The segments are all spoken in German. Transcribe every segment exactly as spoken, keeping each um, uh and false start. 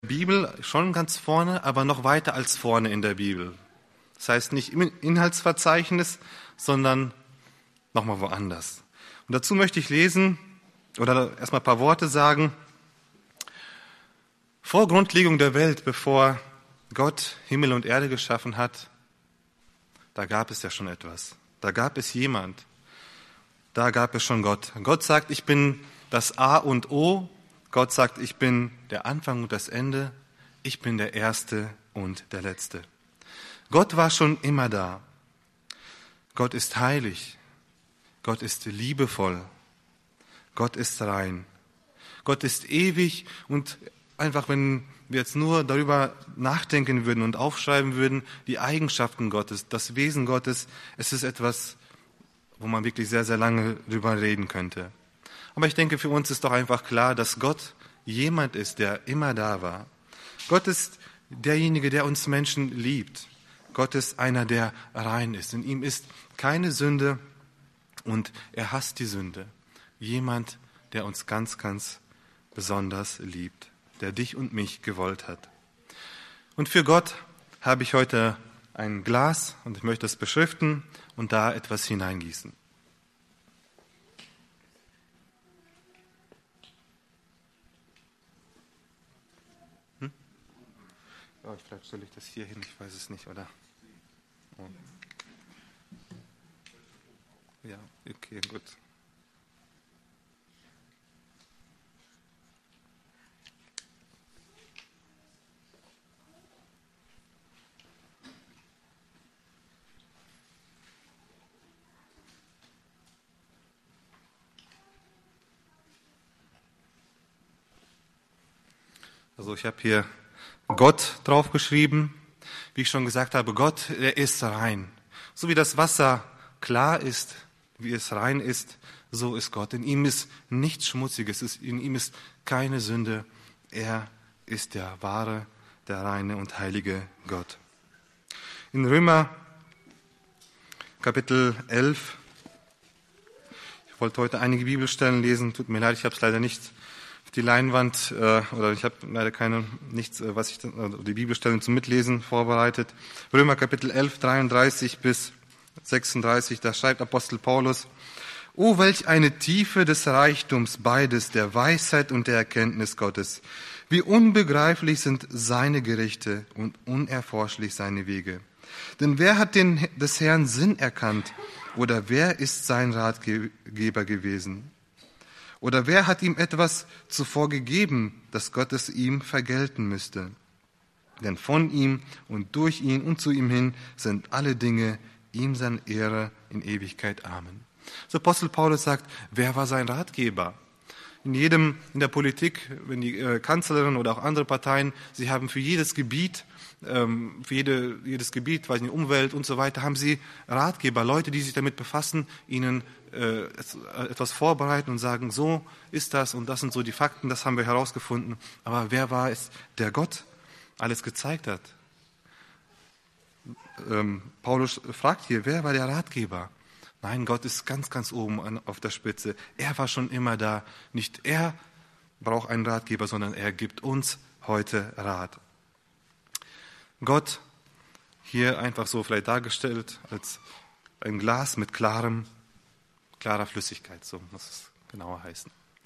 Bibel schon ganz vorne, aber noch weiter als vorne in der Bibel. Das heißt nicht im Inhaltsverzeichnis, sondern nochmal woanders. Und dazu möchte ich lesen oder erstmal ein paar Worte sagen. Vor Grundlegung der Welt, bevor Gott Himmel und Erde geschaffen hat, da gab es ja schon etwas. Da gab es jemand. Da gab es schon Gott. Gott sagt, ich bin das A und O. Gott sagt, ich bin der Anfang und das Ende. Ich bin der Erste und der Letzte. Gott war schon immer da. Gott ist heilig. Gott ist liebevoll. Gott ist rein. Gott ist ewig und einfach, wenn wir jetzt nur darüber nachdenken würden und aufschreiben würden, die Eigenschaften Gottes, das Wesen Gottes, es ist etwas, wo man wirklich sehr, sehr lange drüber reden könnte. Aber ich denke, für uns ist doch einfach klar, dass Gott jemand ist, der immer da war. Gott ist derjenige, der uns Menschen liebt. Gott ist einer, der rein ist. In ihm ist keine Sünde und er hasst die Sünde. Jemand, der uns ganz, ganz besonders liebt, der dich und mich gewollt hat. Und für Gott habe ich heute ein Glas und ich möchte es beschriften und da etwas hineingießen. Hm? Ja, vielleicht stelle ich das hier hin, ich weiß es nicht, oder? Oh. Ja, okay, gut. Also ich habe hier Gott draufgeschrieben. Wie ich schon gesagt habe, Gott, er ist rein. So wie das Wasser klar ist, wie es rein ist, so ist Gott. In ihm ist nichts Schmutziges, in ihm ist keine Sünde. Er ist der wahre, der reine und heilige Gott. In Römer Kapitel elf, ich wollte heute einige Bibelstellen lesen, tut mir leid, ich habe es leider nicht auf die Leinwand, äh, oder ich habe leider keine, nichts, was ich, also die Bibelstellen zum Mitlesen vorbereitet. Römer Kapitel elf, dreiunddreißig bis sechsunddreißig, da schreibt Apostel Paulus: O, welch eine Tiefe des Reichtums beides, der Weisheit und der Erkenntnis Gottes! Wie unbegreiflich sind seine Gerichte und unerforschlich seine Wege! Denn wer hat den, des Herrn Sinn erkannt? Oder wer ist sein Ratgeber gewesen? Oder wer hat ihm etwas zuvor gegeben, das Gott es ihm vergelten müsste? Denn von ihm und durch ihn und zu ihm hin sind alle Dinge, ihm seine Ehre in Ewigkeit. Amen. So Apostel Paulus sagt, wer war sein Ratgeber? In jedem, in der Politik, wenn die äh, Kanzlerin oder auch andere Parteien, sie haben für jedes Gebiet, ähm, für jede, jedes Gebiet, weiß nicht, Umwelt und so weiter, haben sie Ratgeber, Leute, die sich damit befassen, ihnen äh, etwas vorbereiten und sagen, so ist das und das sind so die Fakten, das haben wir herausgefunden. Aber wer war es, der Gott alles gezeigt hat? Ähm, Paulus fragt hier, wer war der Ratgeber? Nein, Gott ist ganz, ganz oben an, auf der Spitze. Er war schon immer da. Nicht er braucht einen Ratgeber, sondern er gibt uns heute Rat. Gott, hier einfach so vielleicht dargestellt als ein Glas mit klarem, klarer Flüssigkeit, so muss es genauer heißen.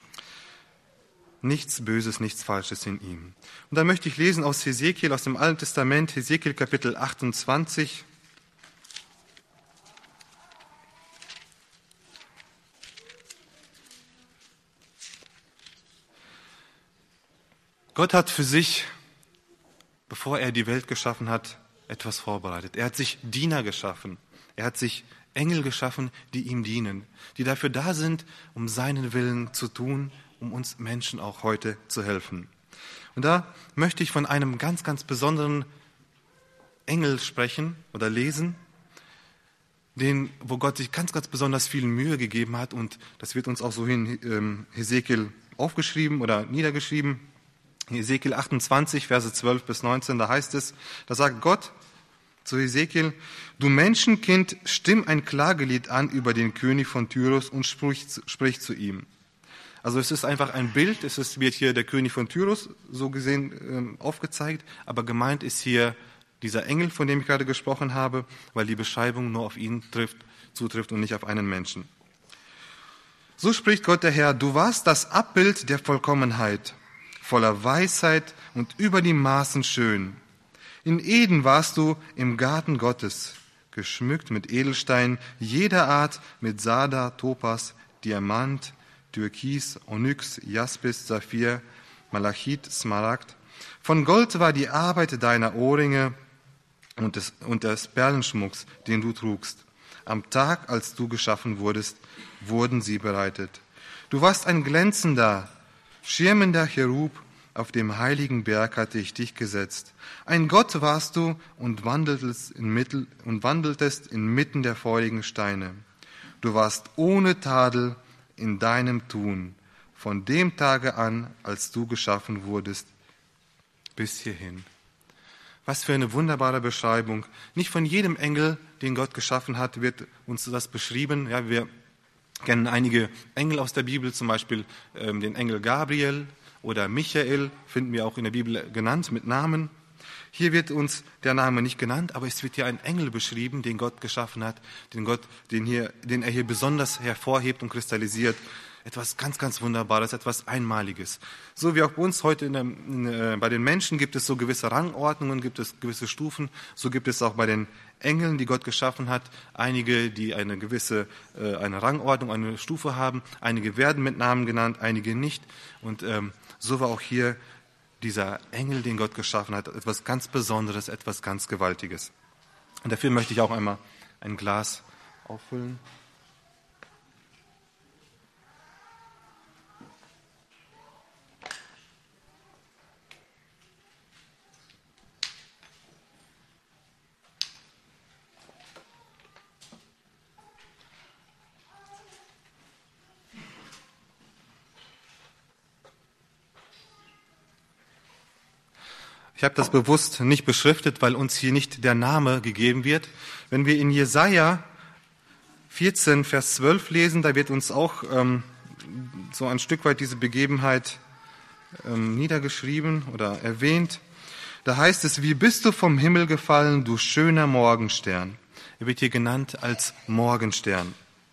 Nichts Böses, nichts Falsches in ihm. Und dann möchte ich lesen aus Hesekiel, aus dem Alten Testament, Hesekiel Kapitel achtundzwanzig. Gott hat für sich, bevor er die Welt geschaffen hat, etwas vorbereitet. Er hat sich Diener geschaffen. Er hat sich Engel geschaffen, die ihm dienen, die dafür da sind, um seinen Willen zu tun, um uns Menschen auch heute zu helfen. Und da möchte ich von einem ganz, ganz besonderen Engel sprechen oder lesen, den, wo Gott sich ganz, ganz besonders viel Mühe gegeben hat. Und das wird uns auch so in ähm, Hesekiel aufgeschrieben oder niedergeschrieben. Hesekiel achtundzwanzig, Verse zwölf bis neunzehn, da heißt es, da sagt Gott zu Hesekiel: Du Menschenkind, stimm ein Klagelied an über den König von Tyrus und sprich, sprich zu ihm. Also es ist einfach ein Bild, es ist, wird hier der König von Tyrus so gesehen ähm, aufgezeigt, aber gemeint ist hier dieser Engel, von dem ich gerade gesprochen habe, weil die Beschreibung nur auf ihn trifft, zutrifft und nicht auf einen Menschen. So spricht Gott der Herr: Du warst das Abbild der Vollkommenheit, voller Weisheit und über die Maßen schön. In Eden warst du im Garten Gottes, geschmückt mit Edelsteinen jeder Art, mit Sarda, Topas, Diamant, Türkis, Onyx, Jaspis, Saphir, Malachit, Smaragd. Von Gold war die Arbeit deiner Ohrringe und des, und des Perlenschmucks, den du trugst. Am Tag, als du geschaffen wurdest, wurden sie bereitet. Du warst ein glänzender, schirmender Cherub, auf dem heiligen Berg hatte ich dich gesetzt. Ein Gott warst du und wandeltest, inmittel, und wandeltest inmitten der feurigen Steine. Du warst ohne Tadel in deinem Tun, von dem Tage an, als du geschaffen wurdest, bis hierhin. Was für eine wunderbare Beschreibung. Nicht von jedem Engel, den Gott geschaffen hat, wird uns das beschrieben. Ja, wir kennen einige Engel aus der Bibel, zum Beispiel ähm, den Engel Gabriel oder Michael, finden wir auch in der Bibel genannt mit Namen. Hier wird uns der Name nicht genannt, aber es wird hier ein Engel beschrieben, den Gott geschaffen hat, den, Gott, den, hier, den er hier besonders hervorhebt und kristallisiert. Etwas ganz, ganz Wunderbares, etwas Einmaliges. So wie auch bei uns heute in der, in, äh, bei den Menschen gibt es so gewisse Rangordnungen, gibt es gewisse Stufen, so gibt es auch bei den Engeln, die Gott geschaffen hat, einige, die eine gewisse äh, eine Rangordnung, eine Stufe haben, einige werden mit Namen genannt, einige nicht. Und ähm, so war auch hier dieser Engel, den Gott geschaffen hat, etwas ganz Besonderes, etwas ganz Gewaltiges. Und dafür möchte ich auch einmal ein Glas auffüllen. Ich habe das bewusst nicht beschriftet, weil uns hier nicht der Name gegeben wird. Wenn wir in Jesaja vierzehn, Vers zwölf lesen, da wird uns auch ähm, so ein Stück weit diese Begebenheit ähm, niedergeschrieben oder erwähnt. Da heißt es: Wie bist du vom Himmel gefallen, du schöner Morgenstern? Er wird hier genannt als Morgenstern.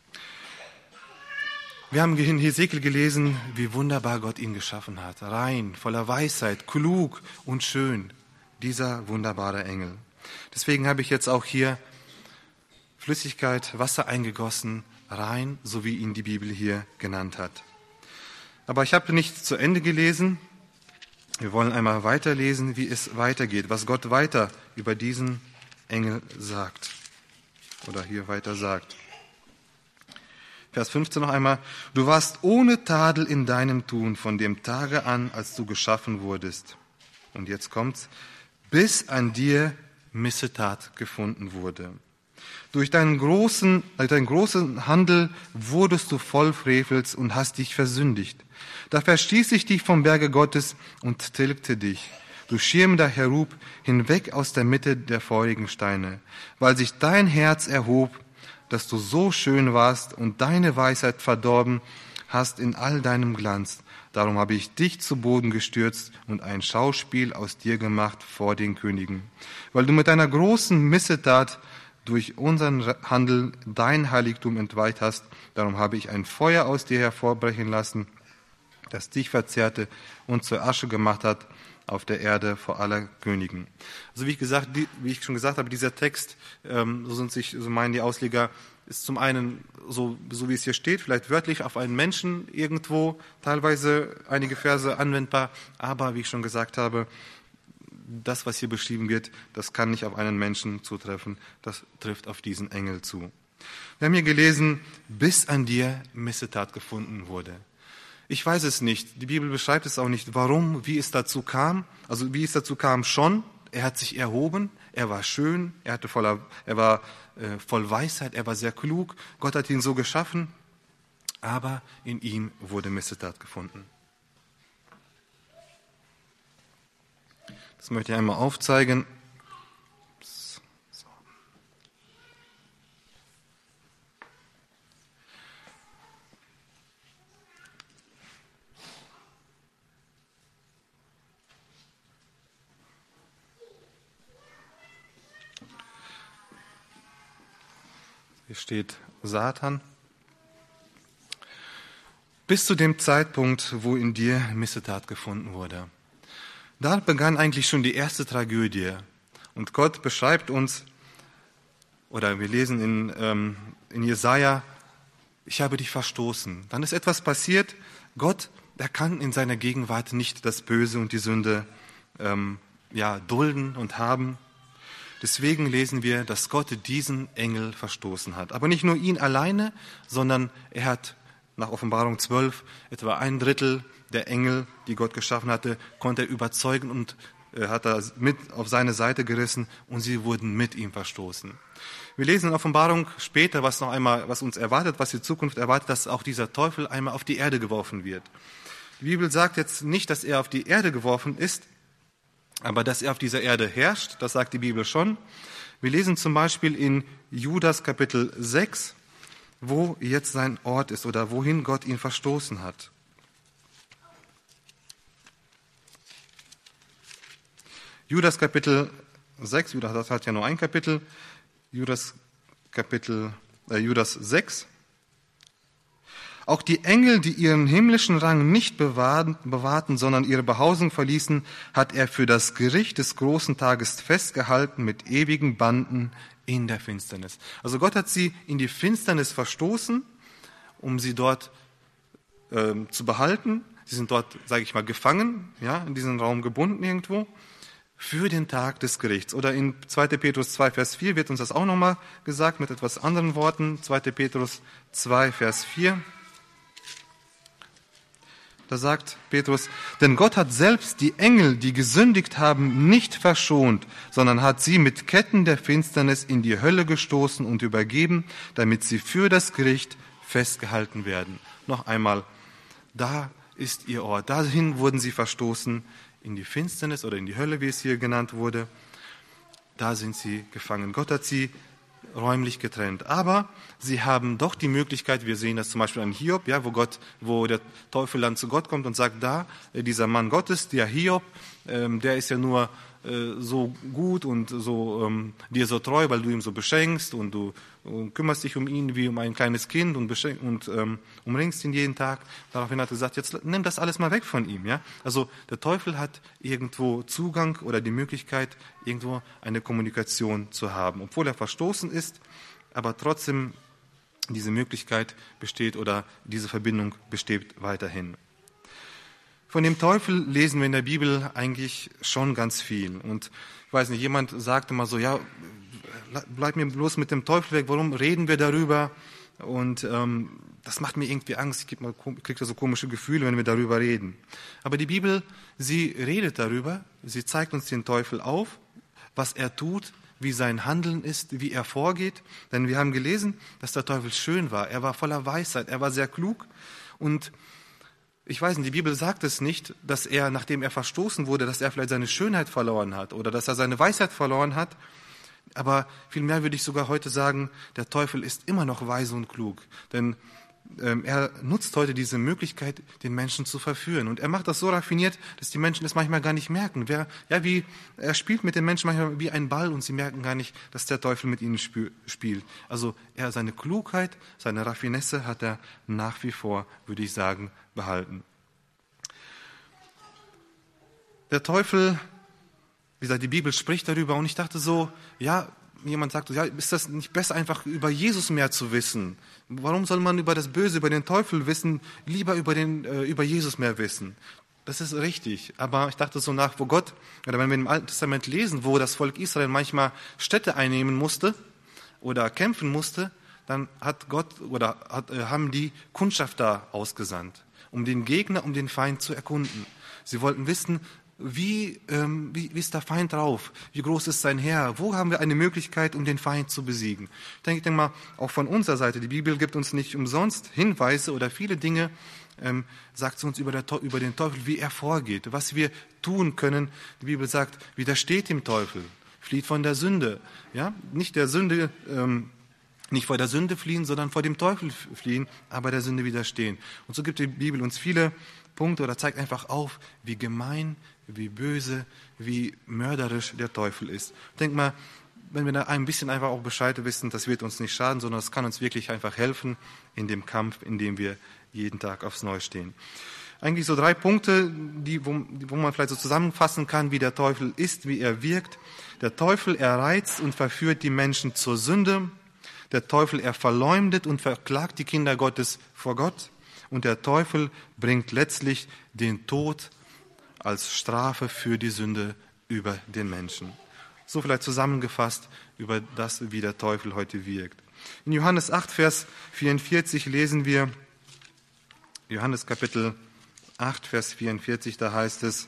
Wir haben in Hesekiel gelesen, wie wunderbar Gott ihn geschaffen hat. Rein, voller Weisheit, klug und schön. Dieser wunderbare Engel. Deswegen habe ich jetzt auch hier Flüssigkeit, Wasser eingegossen, rein, so wie ihn die Bibel hier genannt hat. Aber ich habe nicht zu Ende gelesen. Wir wollen einmal weiterlesen, wie es weitergeht, was Gott weiter über diesen Engel sagt. Oder hier weiter sagt. Vers fünfzehn noch einmal. Du warst ohne Tadel in deinem Tun von dem Tage an, als du geschaffen wurdest. Und jetzt kommt's. Bis an dir Missetat gefunden wurde. Durch deinen großen, durch deinen großen Handel wurdest du voll Frevels und hast dich versündigt. Da verstieß ich dich vom Berge Gottes und tilgte dich. Du schirmender Cherub, hinweg aus der Mitte der feurigen Steine, weil sich dein Herz erhob, dass du so schön warst und deine Weisheit verdorben hast in all deinem Glanz. Darum habe ich dich zu Boden gestürzt und ein Schauspiel aus dir gemacht vor den Königen. Weil du mit deiner großen Missetat durch unseren Handel dein Heiligtum entweiht hast, darum habe ich ein Feuer aus dir hervorbrechen lassen, das dich verzehrte und zur Asche gemacht hat auf der Erde vor aller Königen. Also wie ich gesagt, wie ich schon gesagt habe, dieser Text, ähm, so sind sich, so meinen die Ausleger, ist zum einen so, so wie es hier steht, vielleicht wörtlich auf einen Menschen irgendwo, teilweise einige Verse anwendbar, aber wie ich schon gesagt habe, das, was hier beschrieben wird, das kann nicht auf einen Menschen zutreffen, das trifft auf diesen Engel zu. Wir haben hier gelesen, bis an dir Missetat gefunden wurde. Ich weiß es nicht. Die Bibel beschreibt es auch nicht, warum, wie es dazu kam. Also wie es dazu kam schon. Er hat sich erhoben, er war schön, er, hatte voller, er war äh, voll Weisheit, er war sehr klug. Gott hat ihn so geschaffen, aber in ihm wurde Missetat gefunden. Das möchte ich einmal aufzeigen. Hier steht Satan. Bis zu dem Zeitpunkt, wo in dir Missetat gefunden wurde. Da begann eigentlich schon die erste Tragödie. Und Gott beschreibt uns, oder wir lesen in, ähm, in Jesaja, ich habe dich verstoßen. Dann ist etwas passiert. Gott, er kann in seiner Gegenwart nicht das Böse und die Sünde ähm, ja, dulden und haben. Deswegen lesen wir, dass Gott diesen Engel verstoßen hat. Aber nicht nur ihn alleine, sondern er hat nach Offenbarung zwölf etwa ein Drittel der Engel, die Gott geschaffen hatte, konnte er überzeugen und äh, hat er mit auf seine Seite gerissen und sie wurden mit ihm verstoßen. Wir lesen in Offenbarung später, was noch einmal, was uns erwartet, was die Zukunft erwartet, dass auch dieser Teufel einmal auf die Erde geworfen wird. Die Bibel sagt jetzt nicht, dass er auf die Erde geworfen ist, aber dass er auf dieser Erde herrscht, das sagt die Bibel schon. Wir lesen zum Beispiel in Judas Kapitel sechs, wo jetzt sein Ort ist oder wohin Gott ihn verstoßen hat. Judas Kapitel sechs, Judas hat ja nur ein Kapitel, Judas Kapitel, äh, Judas sechs. Auch die Engel, die ihren himmlischen Rang nicht bewahrten, bewahrten, sondern ihre Behausung verließen, hat er für das Gericht des großen Tages festgehalten mit ewigen Banden in der Finsternis. Also Gott hat sie in die Finsternis verstoßen, um sie dort äh, zu behalten. Sie sind dort, sage ich mal, gefangen, ja, in diesen Raum gebunden irgendwo, für den Tag des Gerichts. Oder in zweiter Petrus zwei, Vers vier wird uns das auch nochmal gesagt, mit etwas anderen Worten. zweiter Petrus zwei, Vers vier. Da sagt Petrus, denn Gott hat selbst die Engel, die gesündigt haben, nicht verschont, sondern hat sie mit Ketten der Finsternis in die Hölle gestoßen und übergeben, damit sie für das Gericht festgehalten werden. Noch einmal, da ist ihr Ort. Dahin wurden sie verstoßen, in die Finsternis oder in die Hölle, wie es hier genannt wurde. Da sind sie gefangen. Gott hat sie räumlich getrennt. Aber sie haben doch die Möglichkeit, wir sehen das zum Beispiel an Hiob, ja, wo Gott, wo der Teufel dann zu Gott kommt und sagt, da, dieser Mann Gottes, der Hiob, ähm, der ist ja nur äh, so gut und so ähm, dir so treu, weil du ihm so beschenkst und du und kümmerst dich um ihn wie um ein kleines Kind und, beschenk, und ähm, umringst ihn jeden Tag. Daraufhin hat er gesagt, jetzt nimm das alles mal weg von ihm. Ja? Also der Teufel hat irgendwo Zugang oder die Möglichkeit, irgendwo eine Kommunikation zu haben. Obwohl er verstoßen ist, aber trotzdem diese Möglichkeit besteht oder diese Verbindung besteht weiterhin. Von dem Teufel lesen wir in der Bibel eigentlich schon ganz viel. Und ich weiß nicht, jemand sagte mal so, ja, bleib mir bloß mit dem Teufel weg, warum reden wir darüber? Und ähm, das macht mir irgendwie Angst, ich kriege da so komische Gefühle, wenn wir darüber reden. Aber die Bibel, sie redet darüber, sie zeigt uns den Teufel auf, was er tut, wie sein Handeln ist, wie er vorgeht. Denn wir haben gelesen, dass der Teufel schön war, er war voller Weisheit, er war sehr klug. Und ich weiß nicht, die Bibel sagt es nicht, dass er, nachdem er verstoßen wurde, dass er vielleicht seine Schönheit verloren hat oder dass er seine Weisheit verloren hat. Aber vielmehr würde ich sogar heute sagen, der Teufel ist immer noch weise und klug. Denn ähm, er nutzt heute diese Möglichkeit, den Menschen zu verführen. Und er macht das so raffiniert, dass die Menschen es manchmal gar nicht merken. Wer, ja, wie, er spielt mit den Menschen manchmal wie ein Ball und sie merken gar nicht, dass der Teufel mit ihnen spü- spielt. Also er, seine Klugheit, seine Raffinesse hat er nach wie vor, würde ich sagen, behalten. Der Teufel, wie gesagt, die Bibel spricht darüber und ich dachte so, ja, jemand sagt, ja, ist das nicht besser, einfach über Jesus mehr zu wissen? Warum soll man über das Böse, über den Teufel wissen, lieber über, den, äh, über Jesus mehr wissen? Das ist richtig, aber ich dachte so nach, wo Gott, oder wenn wir im Alten Testament lesen, wo das Volk Israel manchmal Städte einnehmen musste oder kämpfen musste, dann hat Gott oder hat, äh, haben die Kundschafter ausgesandt, um den Gegner, um den Feind zu erkunden. Sie wollten wissen, Wie, ähm, wie, wie ist der Feind drauf? Wie groß ist sein Heer? Wo haben wir eine Möglichkeit, um den Feind zu besiegen? Ich denke, ich denke mal, auch von unserer Seite, die Bibel gibt uns nicht umsonst Hinweise oder viele Dinge, ähm, sagt sie uns über, der, über den Teufel, wie er vorgeht, was wir tun können. Die Bibel sagt, widersteht dem Teufel, flieht von der Sünde. Ja? Nicht der Sünde, ähm, nicht vor der Sünde fliehen, sondern vor dem Teufel fliehen, aber der Sünde widerstehen. Und so gibt die Bibel uns viele Punkte oder zeigt einfach auf, wie gemein, wie böse, wie mörderisch der Teufel ist. Denk mal, wenn wir da ein bisschen einfach auch Bescheid wissen, das wird uns nicht schaden, sondern es kann uns wirklich einfach helfen in dem Kampf, in dem wir jeden Tag aufs Neue stehen. Eigentlich so drei Punkte, die, wo, wo man vielleicht so zusammenfassen kann, wie der Teufel ist, wie er wirkt. Der Teufel, er reizt und verführt die Menschen zur Sünde. Der Teufel, er verleumdet und verklagt die Kinder Gottes vor Gott. Und der Teufel bringt letztlich den Tod als Strafe für die Sünde über den Menschen. So vielleicht zusammengefasst über das, wie der Teufel heute wirkt. In Johannes acht, Vers vierundvierzig lesen wir, Johannes Kapitel acht, Vers vierundvierzig, da heißt es,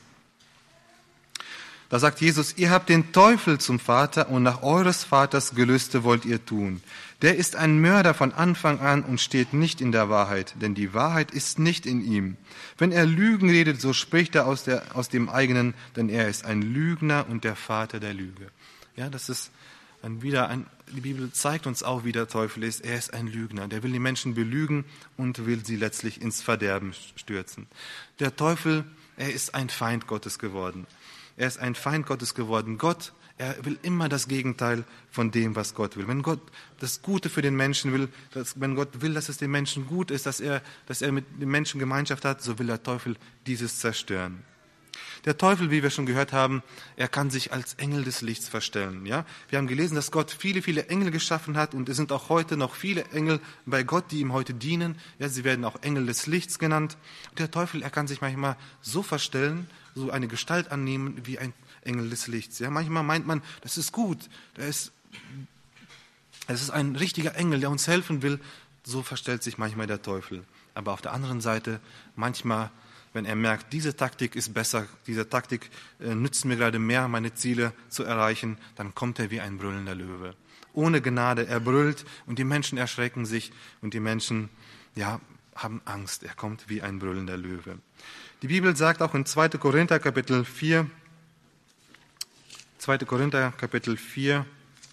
da sagt Jesus, ihr habt den Teufel zum Vater und nach eures Vaters Gelüste wollt ihr tun. Der ist ein Mörder von Anfang an und steht nicht in der Wahrheit, denn die Wahrheit ist nicht in ihm. Wenn er Lügen redet, so spricht er aus, der, aus dem eigenen, denn er ist ein Lügner und der Vater der Lüge. Ja, das ist ein, wieder ein, die Bibel zeigt uns auch, wie der Teufel ist. Er ist ein Lügner, der will die Menschen belügen und will sie letztlich ins Verderben stürzen. Der Teufel, er ist ein Feind Gottes geworden. Er ist ein Feind Gottes geworden. Gott, er will immer das Gegenteil von dem, was Gott will. Wenn Gott das Gute für den Menschen will, dass, wenn Gott will, dass es dem Menschen gut ist, dass er, dass er mit dem Menschen Gemeinschaft hat, so will der Teufel dieses zerstören. Der Teufel, wie wir schon gehört haben, er kann sich als Engel des Lichts verstellen. Ja? Wir haben gelesen, dass Gott viele, viele Engel geschaffen hat und es sind auch heute noch viele Engel bei Gott, die ihm heute dienen. Ja, sie werden auch Engel des Lichts genannt. Und der Teufel, er kann sich manchmal so verstellen, so eine Gestalt annehmen wie ein Engel des Lichts. Ja, manchmal meint man, das ist gut, das ist, das ist ein richtiger Engel, der uns helfen will. So verstellt sich manchmal der Teufel. Aber auf der anderen Seite, manchmal, wenn er merkt, diese Taktik ist besser, diese Taktik äh, nützt mir gerade mehr, meine Ziele zu erreichen, dann kommt er wie ein brüllender Löwe. Ohne Gnade, er brüllt und die Menschen erschrecken sich und die Menschen, ja, haben Angst. Er kommt wie ein brüllender Löwe. Die Bibel sagt auch in zweiter Korinther Kapitel vier, zweiter Korinther Kapitel vier,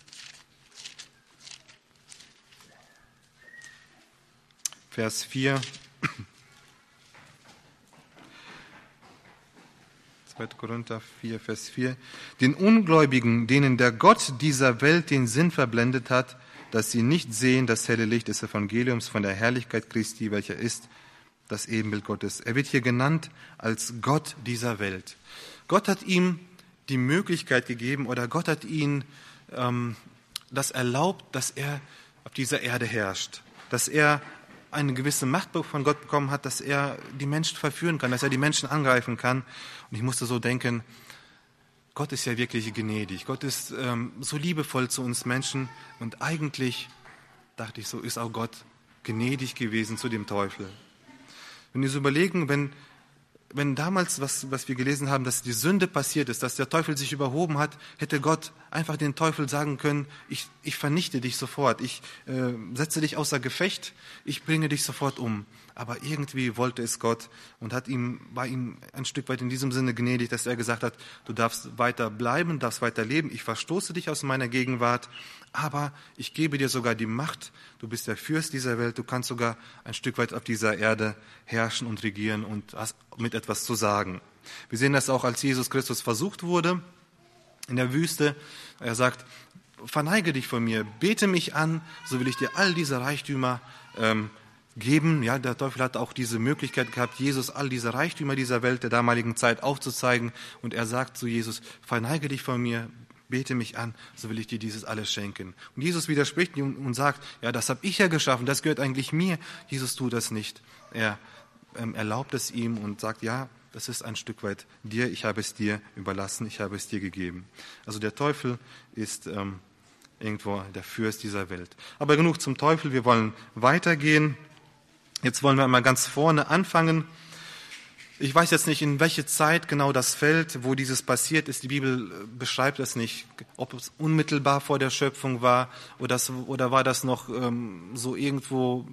Vers vier, zweiter Korinther vier, Vers vier, den Ungläubigen, denen der Gott dieser Welt den Sinn verblendet hat, dass sie nicht sehen das helle Licht des Evangeliums von der Herrlichkeit Christi, welcher ist das Ebenbild Gottes. Er wird hier genannt als Gott dieser Welt. Gott hat ihm die Möglichkeit gegeben oder Gott hat ihm ähm, das erlaubt, dass er auf dieser Erde herrscht, dass er eine gewisse Macht von Gott bekommen hat, dass er die Menschen verführen kann, dass er die Menschen angreifen kann. Und ich musste so denken, Gott ist ja wirklich gnädig. Gott ist ähm, so liebevoll zu uns Menschen. Und eigentlich, dachte ich so, ist auch Gott gnädig gewesen zu dem Teufel. Wenn wir so überlegen, wenn, wenn damals, was, was wir gelesen haben, dass die Sünde passiert ist, dass der Teufel sich überhoben hat, hätte Gott einfach den Teufel sagen können, ich, ich vernichte dich sofort, ich äh, setze dich außer Gefecht, ich bringe dich sofort um. Aber irgendwie wollte es Gott und hat ihm, war ihm ein Stück weit in diesem Sinne gnädig, dass er gesagt hat, du darfst weiter bleiben, darfst weiter leben, ich verstoße dich aus meiner Gegenwart, aber ich gebe dir sogar die Macht, du bist der Fürst dieser Welt, du kannst sogar ein Stück weit auf dieser Erde herrschen und regieren und hast mit etwas zu sagen. Wir sehen das auch, als Jesus Christus versucht wurde in der Wüste. Er sagt, verneige dich vor mir, bete mich an, so will ich dir all diese Reichtümer ähm, geben. Ja, der Teufel hat auch diese Möglichkeit gehabt, Jesus all diese Reichtümer dieser Welt der damaligen Zeit aufzuzeigen. Und er sagt zu Jesus, verneige dich vor mir, bete mich an, so will ich dir dieses alles schenken. Und Jesus widerspricht ihm und sagt, ja, das habe ich ja geschaffen, das gehört eigentlich mir. Jesus tut das nicht. Er ähm, erlaubt es ihm und sagt, ja, das ist ein Stück weit dir, ich habe es dir überlassen, ich habe es dir gegeben. Also der Teufel ist ähm, irgendwo der Fürst dieser Welt. Aber genug zum Teufel, wir wollen weitergehen. Jetzt wollen wir mal ganz vorne anfangen. Ich weiß jetzt nicht, in welche Zeit genau das fällt, wo dieses passiert ist. Die Bibel beschreibt es nicht, ob es unmittelbar vor der Schöpfung war oder, das, oder war das noch ähm, so irgendwo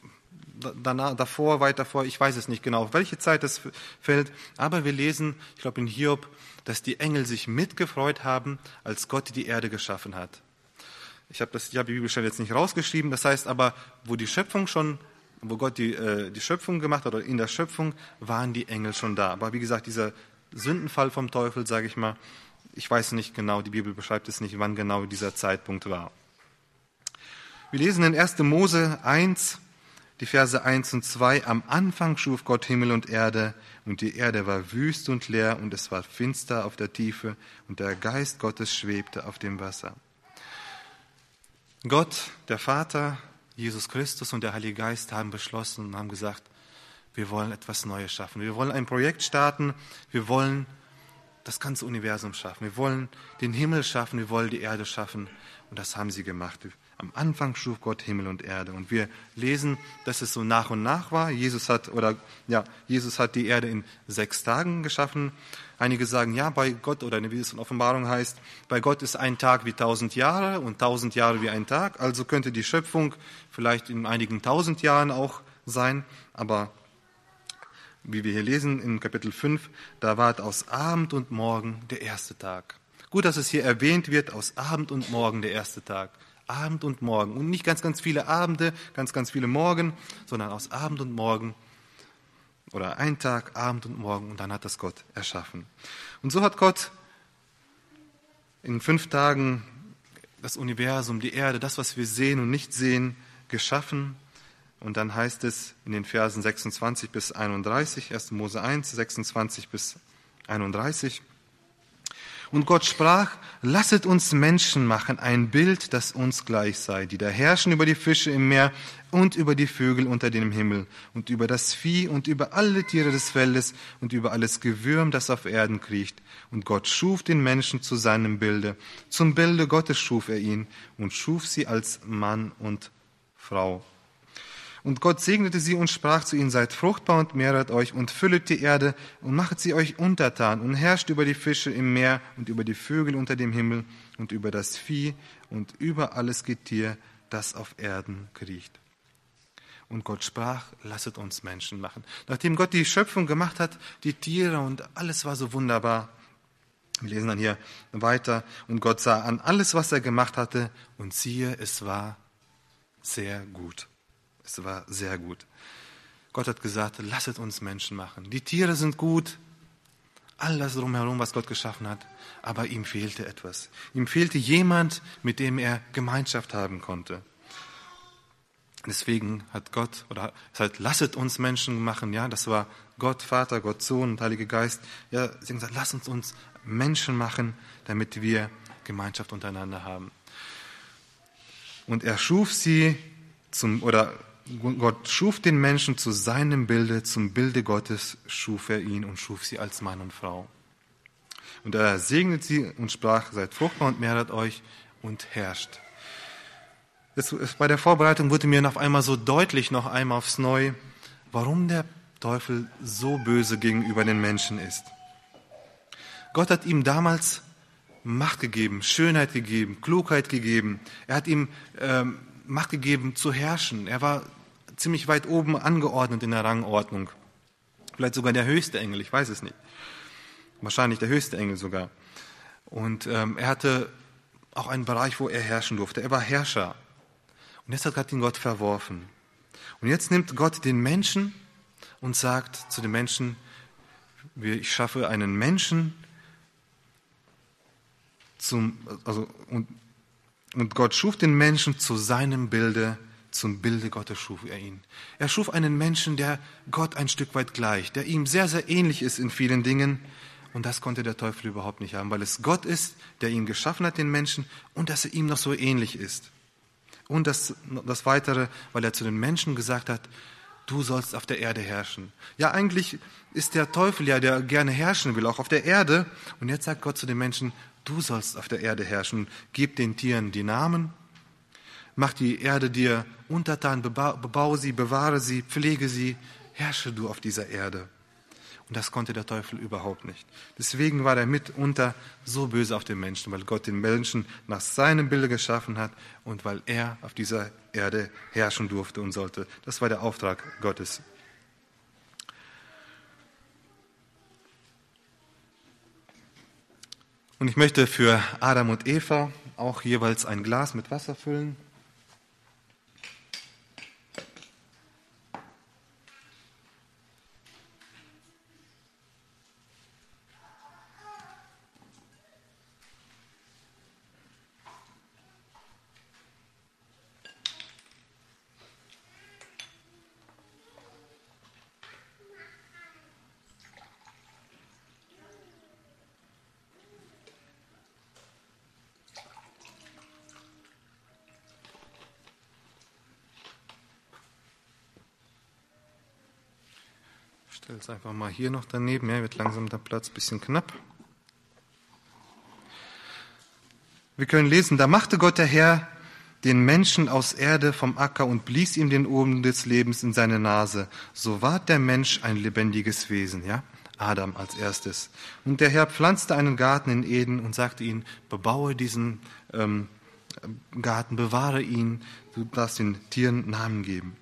danach, davor, weit davor. Ich weiß es nicht genau, auf welche Zeit das fällt. Aber wir lesen, ich glaube in Hiob, dass die Engel sich mitgefreut haben, als Gott die Erde geschaffen hat. Ich habe das, ich habe die Bibelstelle jetzt nicht rausgeschrieben. Das heißt aber, wo die Schöpfung schon wo Gott die, äh, die Schöpfung gemacht hat, oder in der Schöpfung waren die Engel schon da. Aber wie gesagt, dieser Sündenfall vom Teufel, sage ich mal, Ich weiß nicht genau, die Bibel beschreibt es nicht, wann genau dieser Zeitpunkt war. Wir lesen in erster Mose eins, die Verse eins und zwei. Am Anfang schuf Gott Himmel und Erde, und die Erde war wüst und leer, und es war finster auf der Tiefe, und der Geist Gottes schwebte auf dem Wasser. Gott, der Vater, Jesus Christus und der Heilige Geist haben beschlossen und haben gesagt, wir wollen etwas Neues schaffen. Wir wollen ein Projekt starten, wir wollen das ganze Universum schaffen, wir wollen den Himmel schaffen, wir wollen die Erde schaffen, und das haben sie gemacht. Am Anfang schuf Gott Himmel und Erde. Und wir lesen, dass es so nach und nach war. Jesus hat, oder, ja, Jesus hat die Erde in sechs Tagen geschaffen. Einige sagen, ja, bei Gott, oder wie es in Offenbarung heißt, bei Gott ist ein Tag wie tausend Jahre und tausend Jahre wie ein Tag. Also könnte die Schöpfung vielleicht in einigen tausend Jahren auch sein. Aber wie wir hier lesen in Kapitel fünf, da ward aus Abend und Morgen der erste Tag. Gut, dass es hier erwähnt wird, aus Abend und Morgen der erste Tag. Abend und Morgen. Und nicht ganz, ganz viele Abende, ganz, ganz viele Morgen, sondern aus Abend und Morgen oder ein Tag, Abend und Morgen, und dann hat das Gott erschaffen. Und so hat Gott in fünf Tagen das Universum, die Erde, das, was wir sehen und nicht sehen, geschaffen. Und dann heißt es in den Versen sechsundzwanzig bis einunddreißig, erster Mose eins, sechsundzwanzig bis einunddreißig. Und Gott sprach, lasset uns Menschen machen, ein Bild, das uns gleich sei, die da herrschen über die Fische im Meer und über die Vögel unter dem Himmel und über das Vieh und über alle Tiere des Feldes und über alles Gewürm, das auf Erden kriecht. Und Gott schuf den Menschen zu seinem Bilde. Zum Bilde Gottes schuf er ihn und schuf sie als Mann und Frau. Und Gott segnete sie und sprach zu ihnen, seid fruchtbar und mehret euch und füllet die Erde und machet sie euch untertan und herrscht über die Fische im Meer und über die Vögel unter dem Himmel und über das Vieh und über alles Getier, das auf Erden kriecht. Und Gott sprach, lasset uns Menschen machen. Nachdem Gott die Schöpfung gemacht hat, die Tiere und alles war so wunderbar. Wir lesen dann hier weiter. Und Gott sah an alles, was er gemacht hatte, und siehe, es war sehr gut. Es war sehr gut. Gott hat gesagt, lasset uns Menschen machen. Die Tiere sind gut, all das drumherum, was Gott geschaffen hat, aber ihm fehlte etwas. Ihm fehlte jemand, mit dem er Gemeinschaft haben konnte. Deswegen hat Gott, oder es hat, lasset uns Menschen machen, ja, das war Gott, Vater, Gott, Sohn und Heiliger Geist. Ja, sie haben gesagt, lasst uns uns Menschen machen, damit wir Gemeinschaft untereinander haben. Und er schuf sie zum, oder Gott schuf den Menschen zu seinem Bilde, zum Bilde Gottes schuf er ihn und schuf sie als Mann und Frau. Und er segnet sie und sprach, seid fruchtbar und mehret euch und herrscht. Das, bei der Vorbereitung wurde mir auf einmal so deutlich, noch einmal aufs Neue, warum der Teufel so böse gegenüber den Menschen ist. Gott hat ihm damals Macht gegeben, Schönheit gegeben, Klugheit gegeben. Er hat ihm ähm, Macht gegeben zu herrschen. Er war ziemlich weit oben angeordnet in der Rangordnung. Vielleicht sogar der höchste Engel, ich weiß es nicht. Wahrscheinlich der höchste Engel sogar. Und ähm, er hatte auch einen Bereich, wo er herrschen durfte. Er war Herrscher. Und jetzt hat Gott ihn Gott verworfen. Und jetzt nimmt Gott den Menschen und sagt zu den Menschen, ich schaffe einen Menschen zum, also, und Und Gott schuf den Menschen zu seinem Bilde, zum Bilde Gottes schuf er ihn. Er schuf einen Menschen, der Gott ein Stück weit gleicht, der ihm sehr, sehr ähnlich ist in vielen Dingen. Und das konnte der Teufel überhaupt nicht haben, weil es Gott ist, der ihn geschaffen hat, den Menschen, und dass er ihm noch so ähnlich ist. Und das, das Weitere, weil er zu den Menschen gesagt hat, du sollst auf der Erde herrschen. Ja, eigentlich ist der Teufel ja, der gerne herrschen will, auch auf der Erde. Und jetzt sagt Gott zu den Menschen, du sollst auf der Erde herrschen. Gib den Tieren die Namen. Mach die Erde dir untertan, bebau sie, bewahre sie, pflege sie. Herrsche du auf dieser Erde. Und das konnte der Teufel überhaupt nicht. Deswegen war er mitunter so böse auf den Menschen, weil Gott den Menschen nach seinem Bilde geschaffen hat und weil er auf dieser Erde herrschen durfte und sollte. Das war der Auftrag Gottes. Und ich möchte für Adam und Eva auch jeweils ein Glas mit Wasser füllen. stelle es einfach mal hier noch daneben. Ja, wird langsam der Platz ein bisschen knapp. Wir können lesen, da machte Gott der Herr den Menschen aus Erde vom Acker und blies ihm den Odem des Lebens in seine Nase. So ward der Mensch ein lebendiges Wesen, ja? Adam als erstes. Und der Herr pflanzte einen Garten in Eden und sagte ihm, bebaue diesen ähm, Garten, bewahre ihn, du darfst den Tieren Namen geben.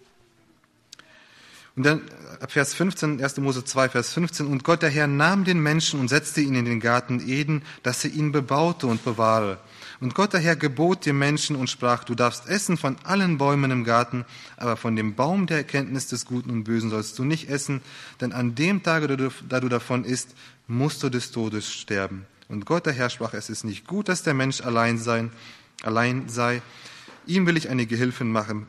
Und dann Vers fünfzehn, erster Mose zwei, Vers fünfzehn. Und Gott der Herr nahm den Menschen und setzte ihn in den Garten Eden, dass er ihn bebaute und bewahre. Und Gott der Herr gebot dem Menschen und sprach, du darfst essen von allen Bäumen im Garten, aber von dem Baum der Erkenntnis des Guten und Bösen sollst du nicht essen, denn an dem Tage, da du, da du davon isst, musst du des Todes sterben. Und Gott der Herr sprach, es ist nicht gut, dass der Mensch allein sein, allein sei. Ihm will ich eine Gehilfin machen,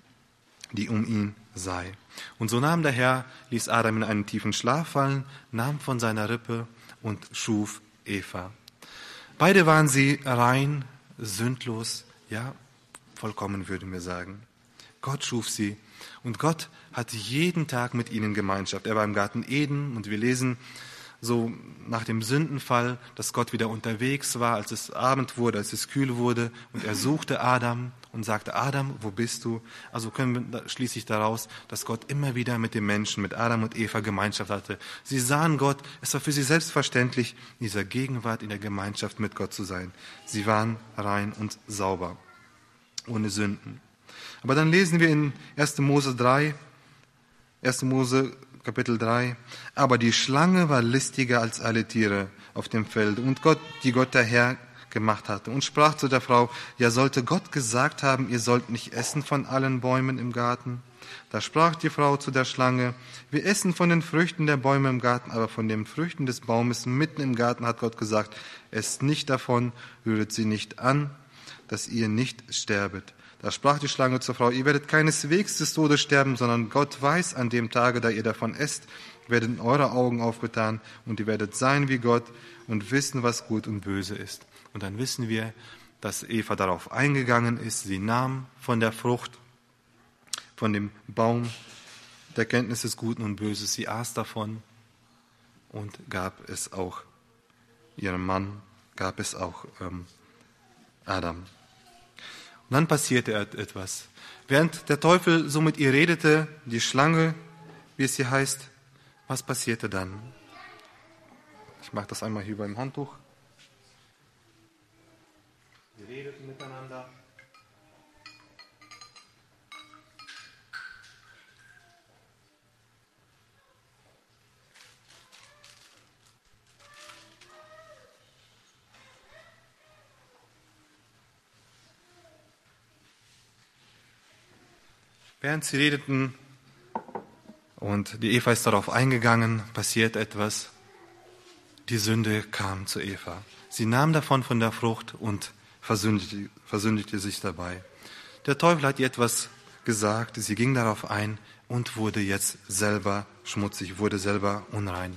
die um ihn sei. Und so nahm der Herr, ließ Adam in einen tiefen Schlaf fallen, nahm von seiner Rippe und schuf Eva. Beide waren sie rein, sündlos, ja, vollkommen würden wir sagen. Gott schuf sie und Gott hatte jeden Tag mit ihnen Gemeinschaft. Er war im Garten Eden und wir lesen so nach dem Sündenfall, dass Gott wieder unterwegs war, als es Abend wurde, als es kühl wurde und er suchte Adam und sagte, Adam, wo bist du? Also können wir schließlich daraus, dass Gott immer wieder mit den Menschen, mit Adam und Eva Gemeinschaft hatte. Sie sahen Gott, es war für sie selbstverständlich, in dieser Gegenwart, in der Gemeinschaft mit Gott zu sein. Sie waren rein und sauber, ohne Sünden. Aber dann lesen wir in erster Mose drei, erster Mose Kapitel drei, aber die Schlange war listiger als alle Tiere auf dem Feld, und Gott, die Gott der Herr gemacht hatte, und sprach zu der Frau, ja, sollte Gott gesagt haben, ihr sollt nicht essen von allen Bäumen im Garten? Da sprach die Frau zu der Schlange, wir essen von den Früchten der Bäume im Garten, aber von den Früchten des Baumes mitten im Garten hat Gott gesagt, esst nicht davon, rühret sie nicht an, dass ihr nicht sterbet. Da sprach die Schlange zur Frau, ihr werdet keineswegs des Todes sterben, sondern Gott weiß, an dem Tage, da ihr davon esst, werden eure Augen aufgetan und ihr werdet sein wie Gott und wissen, was gut und böse ist. Und dann wissen wir, dass Eva darauf eingegangen ist. Sie nahm von der Frucht, von dem Baum der Kenntnis des Guten und Böses. Sie aß davon und gab es auch ihrem Mann, gab es auch ähm, Adam. Und dann passierte etwas. Während der Teufel so mit ihr redete, die Schlange, wie es hier heißt, was passierte dann? Ich mache das einmal hier beim Handtuch. Sie redeten miteinander. Während sie redeten und die Eva ist darauf eingegangen, passiert etwas. Die Sünde kam zu Eva. Sie nahm davon von der Frucht und versündigte, versündigte sich dabei. Der Teufel hat ihr etwas gesagt, sie ging darauf ein und wurde jetzt selber schmutzig, wurde selber unrein.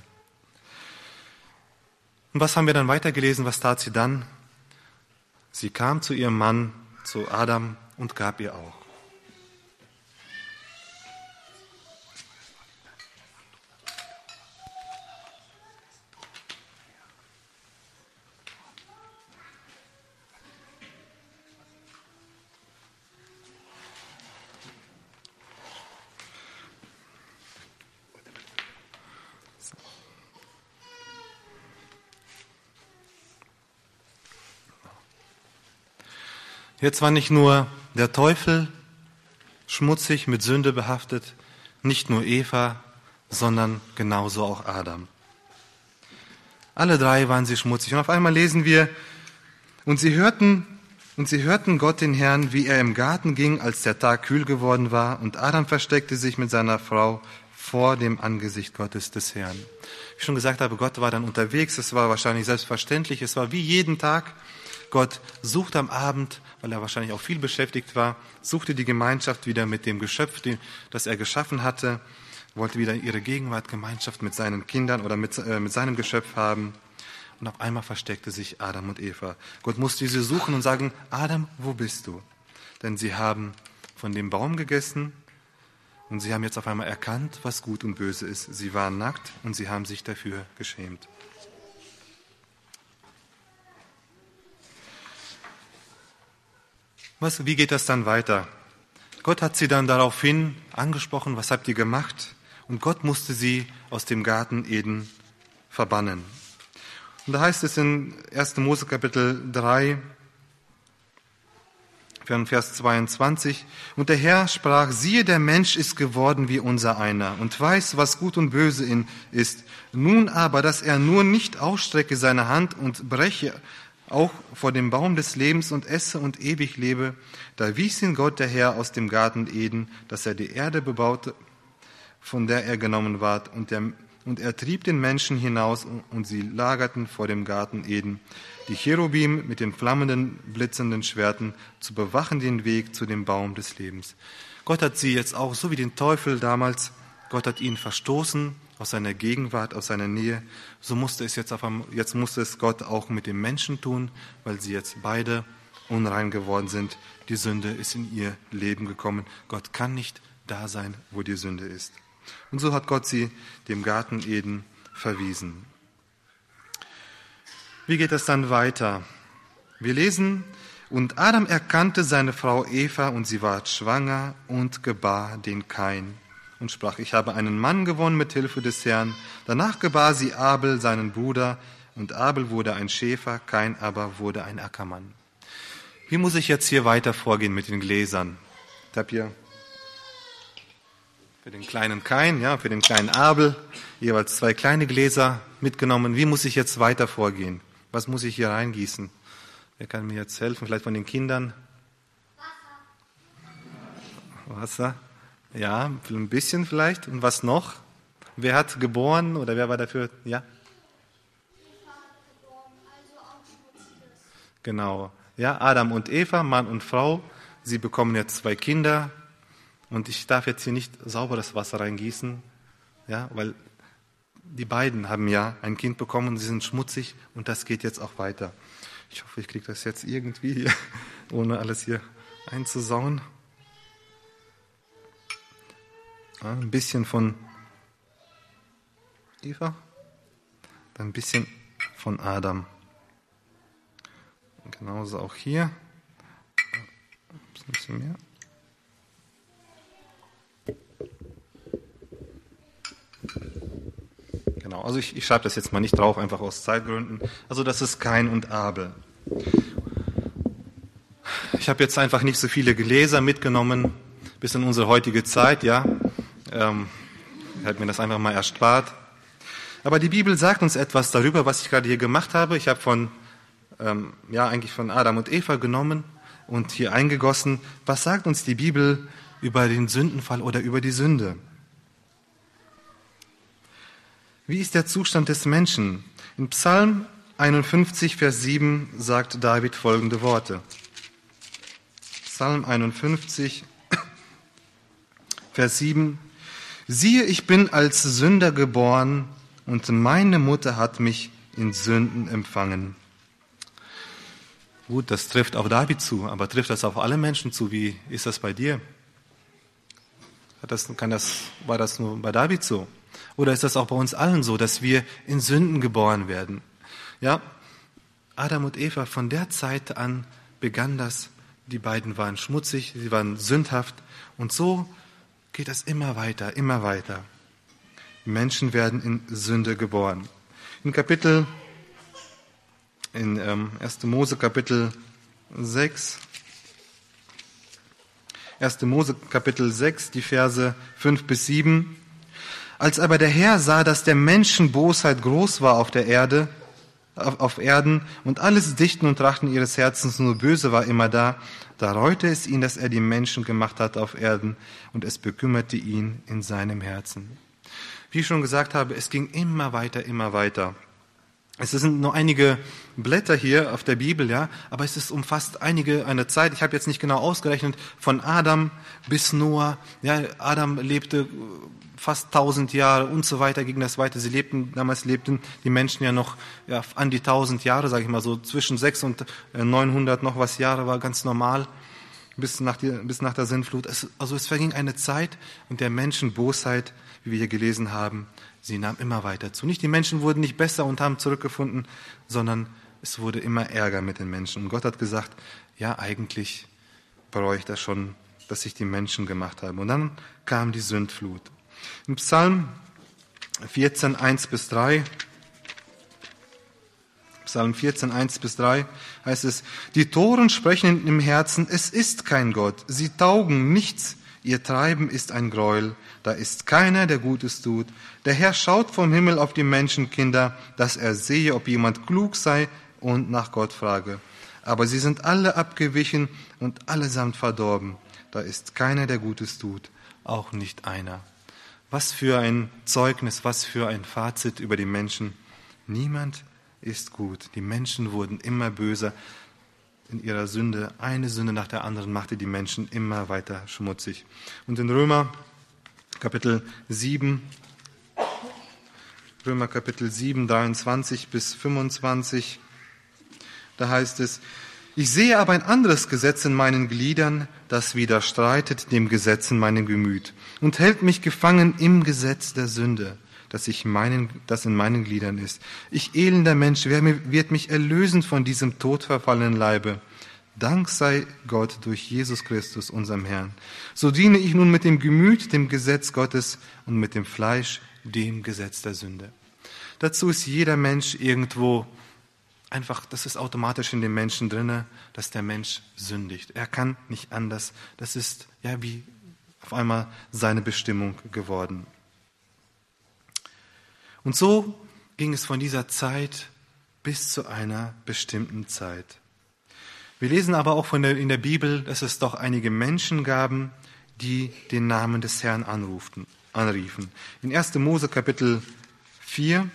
Und was haben wir dann weitergelesen? Was tat sie dann? Sie kam zu ihrem Mann, zu Adam, und gab ihr auch. Jetzt war nicht nur der Teufel schmutzig, mit Sünde behaftet, nicht nur Eva, sondern genauso auch Adam. Alle drei waren sie schmutzig. Und auf einmal lesen wir, und sie hörten, und sie hörten Gott den Herrn, wie er im Garten ging, als der Tag kühl geworden war, und Adam versteckte sich mit seiner Frau vor dem Angesicht Gottes des Herrn. Wie ich schon gesagt habe, Gott war dann unterwegs, es war wahrscheinlich selbstverständlich, es war wie jeden Tag. Gott suchte am Abend, weil er wahrscheinlich auch viel beschäftigt war, suchte die Gemeinschaft wieder mit dem Geschöpf, das er geschaffen hatte, wollte wieder ihre Gegenwart, Gemeinschaft mit seinen Kindern oder mit, äh, mit seinem Geschöpf haben. Und auf einmal versteckte sich Adam und Eva. Gott musste sie suchen und sagen, Adam, wo bist du? Denn sie haben von dem Baum gegessen Und sie haben jetzt auf einmal erkannt, was gut und böse ist. Sie waren nackt und sie haben sich dafür geschämt. Was, wie geht das dann weiter? Gott hat sie dann daraufhin angesprochen, was habt ihr gemacht? Und Gott musste sie aus dem Garten Eden verbannen. Und da heißt es in erster Mose Kapitel drei, Vers zweiundzwanzig, und der Herr sprach, siehe, der Mensch ist geworden wie unser einer und weiß, was gut und böse in ist. Nun aber, dass er nur nicht ausstrecke seine Hand und breche auch vor dem Baum des Lebens und esse und ewig lebe, da wies ihn Gott der Herr aus dem Garten Eden, dass er die Erde bebaute, von der er genommen ward, und, der, und er trieb den Menschen hinaus, und, und sie lagerten vor dem Garten Eden, die Cherubim mit den flammenden, blitzenden Schwertern, zu bewachen den Weg zu dem Baum des Lebens. Gott hat sie jetzt auch, so wie den Teufel damals, Gott hat ihn verstoßen aus seiner Gegenwart, aus seiner Nähe. So musste es jetzt auf einmal, jetzt musste es Gott auch mit dem Menschen tun, weil sie jetzt beide unrein geworden sind. Die Sünde ist in ihr Leben gekommen. Gott kann nicht da sein, wo die Sünde ist. Und so hat Gott sie dem Garten Eden verwiesen. Wie geht es dann weiter? Wir lesen, und Adam erkannte seine Frau Eva, und sie ward schwanger und gebar den Kain. Und sprach, ich habe einen Mann gewonnen mit Hilfe des Herrn. Danach gebar sie Abel, seinen Bruder, und Abel wurde ein Schäfer, Kain aber wurde ein Ackermann. Wie muss ich jetzt hier weiter vorgehen mit den Gläsern? Ich habe hier für den kleinen Kain, ja, für den kleinen Abel jeweils zwei kleine Gläser mitgenommen. Wie muss ich jetzt weiter vorgehen? Was muss ich hier reingießen? Wer kann mir jetzt helfen? Vielleicht von den Kindern? Wasser. Wasser? Ja, ein bisschen vielleicht. Und was noch? Wer hat geboren oder wer war dafür? Ja? Eva hat geboren, also auch Schmutziges. Genau. Ja, Adam und Eva, Mann und Frau, sie bekommen jetzt zwei Kinder. Und ich darf jetzt hier nicht sauberes Wasser reingießen, ja, weil die beiden haben ja ein Kind bekommen und sie sind schmutzig und das geht jetzt auch weiter. Ich hoffe, ich kriege das jetzt irgendwie hier, ohne alles hier einzusauen. Ja, ein bisschen von Eva, dann ein bisschen von Adam. Und genauso auch hier. Ein bisschen mehr. Genau, also ich, ich schreibe das jetzt mal nicht drauf, einfach aus Zeitgründen. Also das ist Kain und Abel. Ich habe jetzt einfach nicht so viele Gläser mitgenommen bis in unsere heutige Zeit, ja. Ähm, ich habe mir das einfach mal erspart. Aber die Bibel sagt uns etwas darüber, was ich gerade hier gemacht habe. Ich habe von, ähm, ja, eigentlich von Adam und Eva genommen und hier eingegossen. Was sagt uns die Bibel über den Sündenfall oder über die Sünde? Wie ist der Zustand des Menschen? In Psalm einundfünfzig, Vers sieben sagt David folgende Worte. Psalm einundfünfzig, Vers sieben. Siehe, ich bin als Sünder geboren und meine Mutter hat mich in Sünden empfangen. Gut, das trifft auf David zu, aber trifft das auf alle Menschen zu? Wie ist das bei dir? Hat das, kann das, war das nur bei David so? Oder ist das auch bei uns allen so, dass wir in Sünden geboren werden? Ja, Adam und Eva, von der Zeit an begann das. Die beiden waren schmutzig, sie waren sündhaft. Und so geht das immer weiter, immer weiter. Die Menschen werden in Sünde geboren. In Kapitel, in ähm, erster Mose Kapitel sechs, erster Mose Kapitel sechs, die Verse fünf bis sieben. Als aber der Herr sah, dass der Menschen Bosheit groß war auf der Erde, auf, auf Erden und alles Dichten und Trachten ihres Herzens nur böse war immer da, da reute es ihn, dass er die Menschen gemacht hat auf Erden und es bekümmerte ihn in seinem Herzen. Wie ich schon gesagt habe, es ging immer weiter, immer weiter. Es sind nur einige Blätter hier auf der Bibel, ja, aber es ist umfasst einige eine Zeit. Ich habe jetzt nicht genau ausgerechnet, von Adam bis Noah. Ja, Adam lebte fast tausend Jahre und so weiter, ging das weiter. Sie lebten, damals lebten die Menschen ja noch ja, an die tausend Jahre, sage ich mal so, zwischen sechs und neunhundert noch was Jahre war ganz normal. bis nach, die, bis nach der Sintflut. Es, also es verging eine Zeit und der Menschen Bosheit, wie wir hier gelesen haben, sie nahm immer weiter zu. Nicht die Menschen wurden nicht besser und haben zurückgefunden, sondern es wurde immer Ärger mit den Menschen. Und Gott hat gesagt, ja, eigentlich bereue ich das schon, dass sich die Menschen gemacht haben. Und dann kam die Sündflut. Im Psalm vierzehn, eins bis drei, Psalm vierzehn, eins bis drei heißt es, die Toren sprechen im Herzen, es ist kein Gott, sie taugen nichts, ihr Treiben ist ein Gräuel, da ist keiner, der Gutes tut. Der Herr schaut vom Himmel auf die Menschenkinder, dass er sehe, ob jemand klug sei und nach Gott frage. Aber sie sind alle abgewichen und allesamt verdorben. Da ist keiner, der Gutes tut, auch nicht einer. Was für ein Zeugnis, was für ein Fazit über die Menschen. Niemand ist gut. Die Menschen wurden immer böser in ihrer Sünde. Eine Sünde nach der anderen machte die Menschen immer weiter schmutzig. Und in Römer Kapitel sieben, Römer Kapitel sieben, dreiundzwanzig bis fünfundzwanzig, da heißt es, ich sehe aber ein anderes Gesetz in meinen Gliedern, das widerstreitet dem Gesetz in meinem Gemüt und hält mich gefangen im Gesetz der Sünde, das, ich meinen, das in meinen Gliedern ist. Ich elender Mensch, wer wird mich erlösen von diesem todverfallenen Leibe? Dank sei Gott durch Jesus Christus, unserem Herrn. So diene ich nun mit dem Gemüt dem Gesetz Gottes und mit dem Fleisch dem Gesetz der Sünde. Dazu ist jeder Mensch irgendwo einfach, das ist automatisch in dem Menschen drinne, dass der Mensch sündigt. Er kann nicht anders. Das ist ja wie auf einmal seine Bestimmung geworden. Und so ging es von dieser Zeit bis zu einer bestimmten Zeit. Wir lesen aber auch von der, in der Bibel, dass es doch einige Menschen gaben, die den Namen des Herrn anruften, anriefen. In erster Mose Kapitel vier,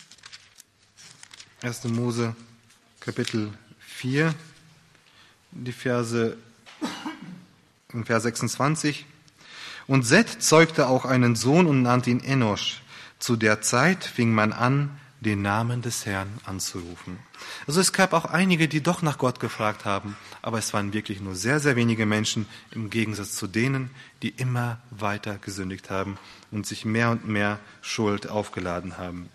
erster Mose Kapitel vier, die Verse, in Vers sechsundzwanzig. Und Seth zeugte auch einen Sohn und nannte ihn Enosch. Zu der Zeit fing man an, den Namen des Herrn anzurufen. Also es gab auch einige, die doch nach Gott gefragt haben, aber es waren wirklich nur sehr, sehr wenige Menschen im Gegensatz zu denen, die immer weiter gesündigt haben und sich mehr und mehr Schuld aufgeladen haben.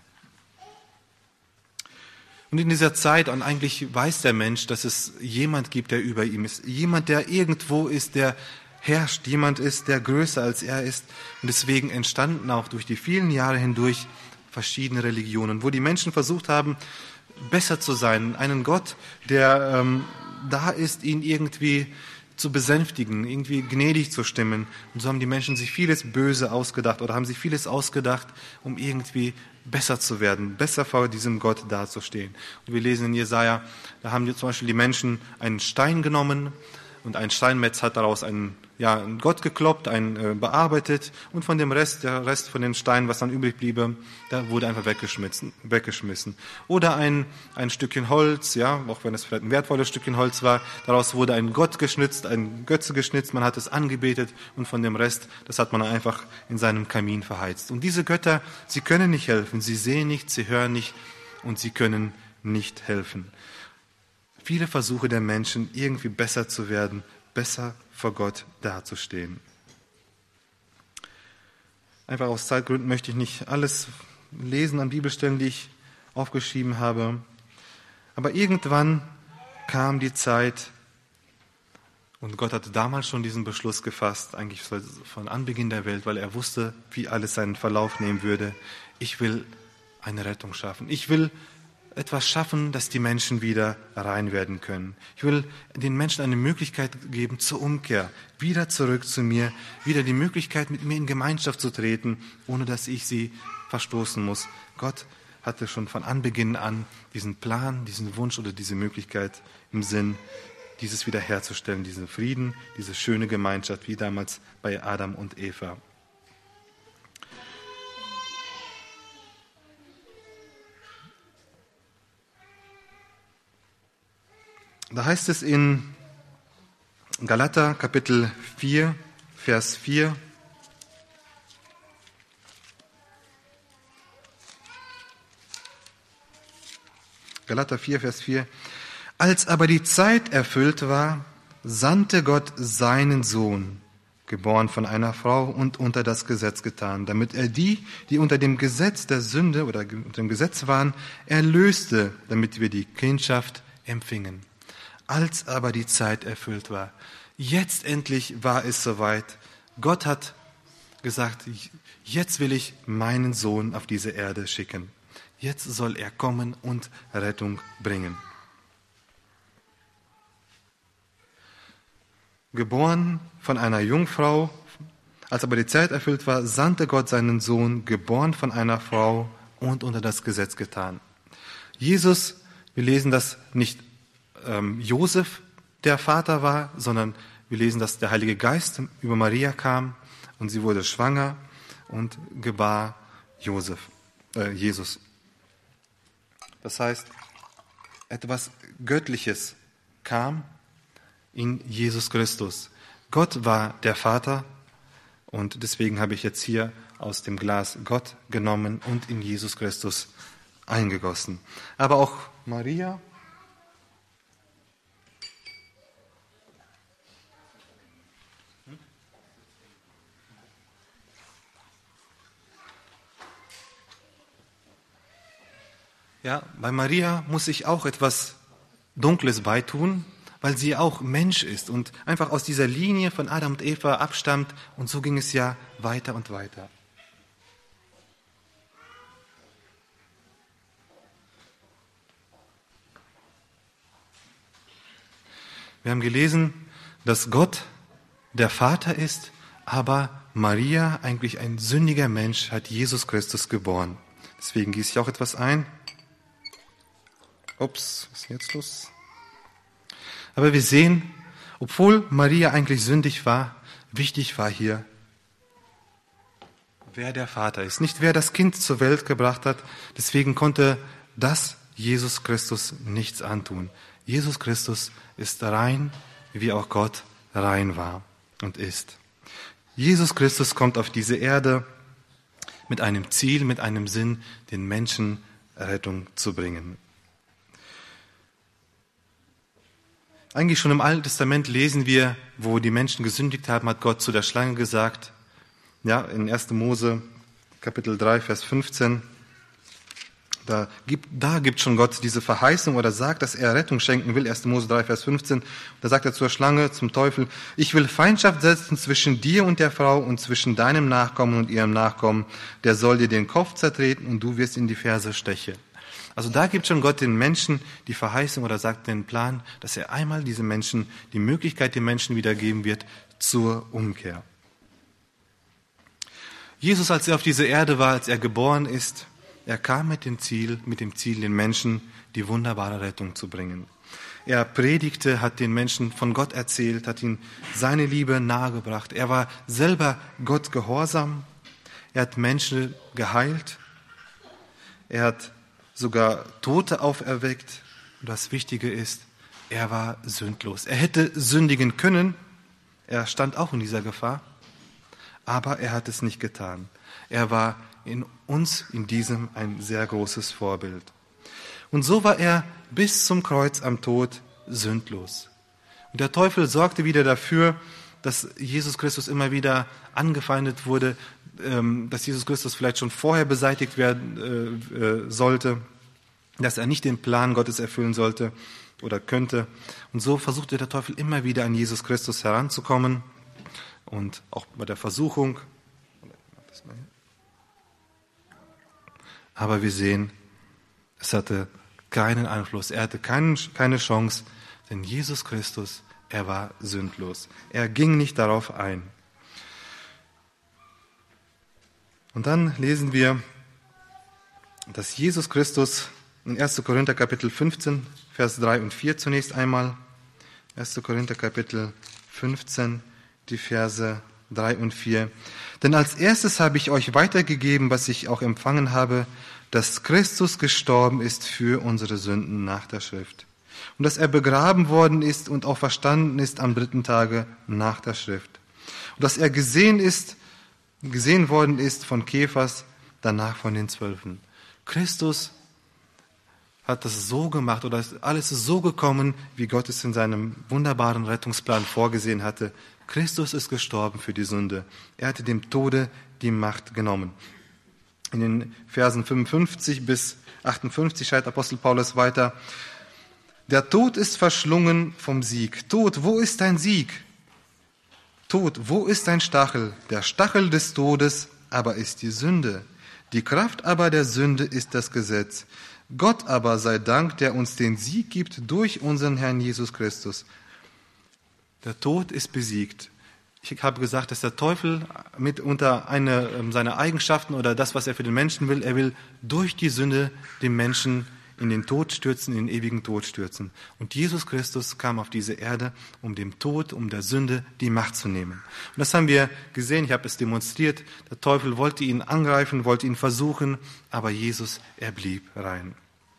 Und in dieser Zeit, und eigentlich weiß der Mensch, dass es jemand gibt, der über ihm ist, jemand, der irgendwo ist, der herrscht, jemand ist, der größer als er ist. Und deswegen entstanden auch durch die vielen Jahre hindurch verschiedene Religionen, wo die Menschen versucht haben, besser zu sein, einen Gott, der ähm, da ist, ihn irgendwie zu besänftigen, irgendwie gnädig zu stimmen. Und so haben die Menschen sich vieles Böse ausgedacht oder haben sich vieles ausgedacht, um irgendwie besser zu werden, besser vor diesem Gott dazustehen. Und wir lesen in Jesaja, da haben zum Beispiel die Menschen einen Stein genommen und ein Steinmetz hat daraus einen, ja, einen Gott gekloppt, einen äh, bearbeitet und von dem Rest, der Rest von den Steinen, was dann übrig bliebe, da wurde einfach weggeschmissen. weggeschmissen. Oder ein, ein Stückchen Holz, ja, auch wenn es vielleicht ein wertvolles Stückchen Holz war, daraus wurde ein Gott geschnitzt, ein Götze geschnitzt, man hat es angebetet und von dem Rest, das hat man einfach in seinem Kamin verheizt. Und diese Götter, sie können nicht helfen, sie sehen nicht, sie hören nicht und sie können nicht helfen. Viele Versuche der Menschen, irgendwie besser zu werden, besser vor Gott dazustehen. Einfach aus Zeitgründen möchte ich nicht alles lesen an Bibelstellen, die ich aufgeschrieben habe. Aber irgendwann kam die Zeit und Gott hatte damals schon diesen Beschluss gefasst, eigentlich von Anbeginn der Welt, weil er wusste, wie alles seinen Verlauf nehmen würde. Ich will eine Rettung schaffen. Ich will etwas schaffen, dass die Menschen wieder rein werden können. Ich will den Menschen eine Möglichkeit geben zur Umkehr, wieder zurück zu mir, wieder die Möglichkeit, mit mir in Gemeinschaft zu treten, ohne dass ich sie verstoßen muss. Gott hatte schon von Anbeginn an diesen Plan, diesen Wunsch oder diese Möglichkeit im Sinn, dieses wiederherzustellen, diesen Frieden, diese schöne Gemeinschaft, wie damals bei Adam und Eva. Da heißt es in Galater Kapitel vier, Vers vier, Galater vier, Vers vier, als aber die Zeit erfüllt war, sandte Gott seinen Sohn, geboren von einer Frau und unter das Gesetz getan, damit er die, die unter dem Gesetz der Sünde oder unter dem Gesetz waren, erlöste, damit wir die Kindschaft empfingen. Als aber die Zeit erfüllt war, jetzt endlich war es soweit. Gott hat gesagt, jetzt will ich meinen Sohn auf diese Erde schicken. Jetzt soll er kommen und Rettung bringen. Geboren von einer Jungfrau, als aber die Zeit erfüllt war, sandte Gott seinen Sohn, geboren von einer Frau und unter das Gesetz getan. Jesus, wir lesen, dass nicht ähm, Josef der Vater war, sondern wir lesen, dass der Heilige Geist über Maria kam und sie wurde schwanger und gebar Josef, äh, Jesus. Das heißt, etwas Göttliches kam in Jesus Christus. Gott war der Vater und deswegen habe ich jetzt hier aus dem Glas Gott genommen und in Jesus Christus eingegossen. Aber auch Maria, ja, bei Maria muss ich auch etwas Dunkles beitun, weil sie auch Mensch ist und einfach aus dieser Linie von Adam und Eva abstammt. Und so ging es ja weiter und weiter. Wir haben gelesen, dass Gott der Vater ist, aber Maria, eigentlich ein sündiger Mensch, hat Jesus Christus geboren. Deswegen gieße ich auch etwas ein. Ups, was ist jetzt los? Aber wir sehen, obwohl Maria eigentlich sündig war, wichtig war hier, wer der Vater ist. Nicht wer das Kind zur Welt gebracht hat. Deswegen konnte das Jesus Christus nichts antun. Jesus Christus ist rein, wie auch Gott rein war und ist. Jesus Christus kommt auf diese Erde mit einem Ziel, mit einem Sinn, den Menschen Rettung zu bringen. Eigentlich schon im Alten Testament lesen wir, wo die Menschen gesündigt haben, hat Gott zu der Schlange gesagt, ja, in erster Mose Kapitel drei, Vers fünfzehn, da gibt, da gibt schon Gott diese Verheißung oder sagt, dass er Rettung schenken will, erster Mose drei, Vers fünfzehn, da sagt er zur Schlange, zum Teufel, ich will Feindschaft setzen zwischen dir und der Frau und zwischen deinem Nachkommen und ihrem Nachkommen, der soll dir den Kopf zertreten und du wirst in die Ferse stechen. Also da gibt schon Gott den Menschen die Verheißung oder sagt den Plan, dass er einmal diese Menschen, die Möglichkeit den Menschen wiedergeben wird zur Umkehr. Jesus, als er auf dieser Erde war, als er geboren ist, er kam mit dem Ziel, mit dem Ziel, den Menschen die wunderbare Rettung zu bringen. Er predigte, hat den Menschen von Gott erzählt, hat ihnen seine Liebe nahegebracht. Er war selber Gott gehorsam. Er hat Menschen geheilt. Er hat sogar Tote auferweckt. Und das Wichtige ist, er war sündlos. Er hätte sündigen können. Er stand auch in dieser Gefahr. Aber er hat es nicht getan. Er war in uns, in diesem, ein sehr großes Vorbild. Und so war er bis zum Kreuz am Tod sündlos. Und der Teufel sorgte wieder dafür, dass Jesus Christus immer wieder angefeindet wurde, dass Jesus Christus vielleicht schon vorher beseitigt werden sollte, dass er nicht den Plan Gottes erfüllen sollte oder könnte. Und so versuchte der Teufel immer wieder an Jesus Christus heranzukommen und auch bei der Versuchung. Aber wir sehen, es hatte keinen Einfluss, er hatte keinen, keine Chance, denn Jesus Christus, er war sündlos. Er ging nicht darauf ein. Und dann lesen wir, dass Jesus Christus in erster Korinther Kapitel fünfzehn, Vers drei und vier zunächst einmal, erster Korinther Kapitel fünfzehn, die Verse drei und vier. Denn als erstes habe ich euch weitergegeben, was ich auch empfangen habe, dass Christus gestorben ist für unsere Sünden nach der Schrift. Und dass er begraben worden ist und auch verstanden ist am dritten Tage nach der Schrift. Und dass er gesehen ist, gesehen worden ist von Kephas, danach von den Zwölfen. Christus hat das so gemacht oder alles ist so gekommen, wie Gott es in seinem wunderbaren Rettungsplan vorgesehen hatte. Christus ist gestorben für die Sünde. Er hatte dem Tode die Macht genommen. In den Versen fünfundfünfzig bis achtundfünfzig schreibt Apostel Paulus weiter: Der Tod ist verschlungen vom Sieg. Tod, wo ist dein Sieg? Tod, wo ist dein Stachel? Der Stachel des Todes aber ist die Sünde. Die Kraft aber der Sünde ist das Gesetz. Gott aber sei Dank, der uns den Sieg gibt durch unseren Herrn Jesus Christus. Der Tod ist besiegt. Ich habe gesagt, dass der Teufel mitunter eine seiner Eigenschaften oder das, was er für den Menschen will, er will durch die Sünde den Menschen in den Tod stürzen, in den ewigen Tod stürzen. Und Jesus Christus kam auf diese Erde, um dem Tod, um der Sünde die Macht zu nehmen. Und das haben wir gesehen, ich habe es demonstriert. Der Teufel wollte ihn angreifen, wollte ihn versuchen, aber Jesus, er blieb rein.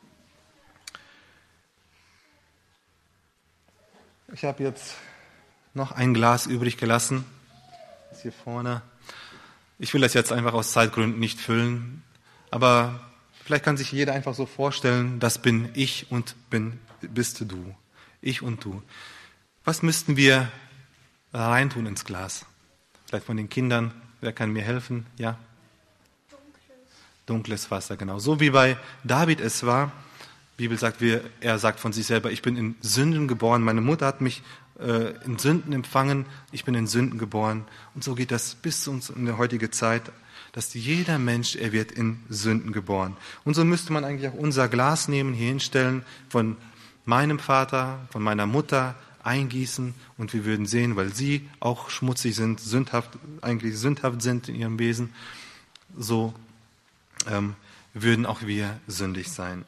Ich habe jetzt noch ein Glas übrig gelassen. Das hier vorne. Ich will das jetzt einfach aus Zeitgründen nicht füllen, aber vielleicht kann sich jeder einfach so vorstellen, das bin ich und bin, bist du. Ich und du. Was müssten wir reintun ins Glas? Vielleicht von den Kindern. Wer kann mir helfen? Ja? Dunkles. Dunkles Wasser, genau. So wie bei David es war. Die Bibel sagt, er sagt von sich selber, ich bin in Sünden geboren. Meine Mutter hat mich äh, in Sünden empfangen. Ich bin in Sünden geboren. Und so geht das bis zu uns in der heutigen Zeit, dass jeder Mensch, er wird in Sünden geboren. Und so müsste man eigentlich auch unser Glas nehmen, hier hinstellen, von meinem Vater, von meiner Mutter eingießen und wir würden sehen, weil sie auch schmutzig sind, sündhaft, eigentlich sündhaft sind in ihrem Wesen, so ähm, würden auch wir sündig sein.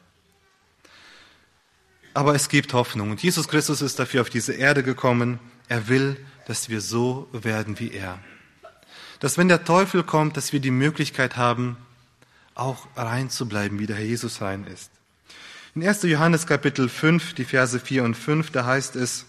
Aber es gibt Hoffnung und Jesus Christus ist dafür auf diese Erde gekommen. Er will, dass wir so werden wie er. Dass wenn der Teufel kommt, dass wir die Möglichkeit haben, auch rein zu bleiben, wie der Herr Jesus rein ist. In erster Johannes Kapitel fünf, die Verse vier und fünf, da heißt es,